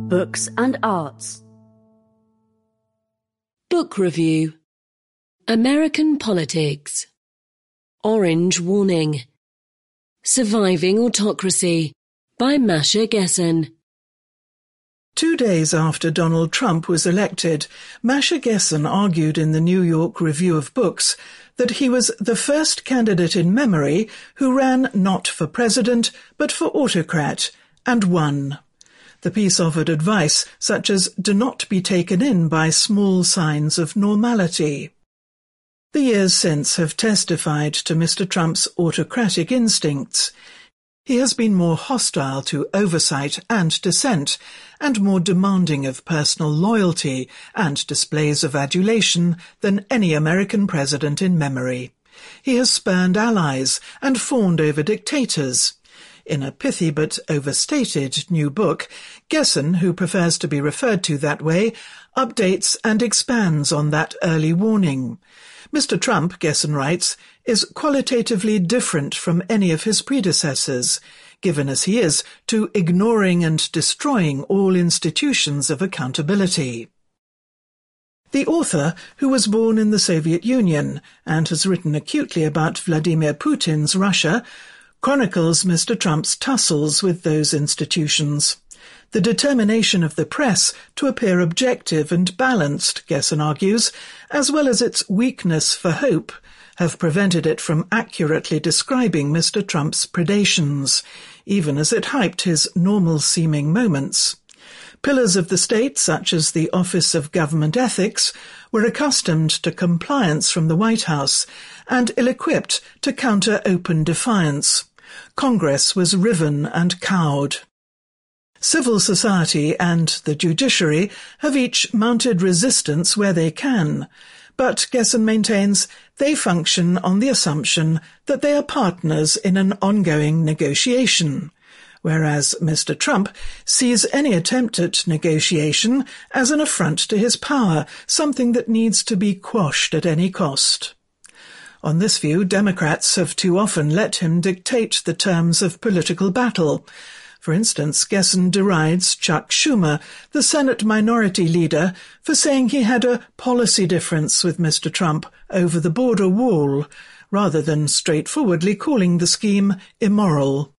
Books and Arts. Book Review. American Politics. Orange Warning. Surviving Autocracy by Masha Gessen. 2 days after Donald Trump was elected, Masha Gessen argued in the New York Review of Books that he was the first candidate in memory who ran not for president but for autocrat, and won. The piece offered advice such as do not be taken in by small signs of normality. The years since have testified to Mr. Trump's autocratic instincts. He has been more hostile to oversight and dissent, and more demanding of personal loyalty and displays of adulation than any American president in memory. He has spurned allies and fawned over dictators. In a pithy but overstated new book, Gessen, who prefers to be referred to that way, updates and expands on that early warning. Mr. Trump, Gessen writes, is qualitatively different from any of his predecessors, given as he is to ignoring and destroying all institutions of accountability. The author, who was born in the Soviet Union and has written acutely about Vladimir Putin's Russia, chronicles Mr. Trump's tussles with those institutions. The determination of the press to appear objective and balanced, Gessen argues, as well as its weakness for hope, have prevented it from accurately describing Mr. Trump's predations, even as it hyped his normal-seeming moments. Pillars of the state, such as the Office of Government Ethics, were accustomed to compliance from the White House and ill-equipped to counter open defiance. Congress was riven and cowed. Civil society and the judiciary have each mounted resistance where they can, but Gessen maintains they function on the assumption that they are partners in an ongoing negotiation, whereas Mr. Trump sees any attempt at negotiation as an affront to his power, something that needs to be quashed at any cost. On this view, Democrats have too often let him dictate the terms of political battle. For instance, Gessen derides Chuck Schumer, the Senate Minority Leader, for saying he had a policy difference with Mr. Trump over the border wall, rather than straightforwardly calling the scheme immoral.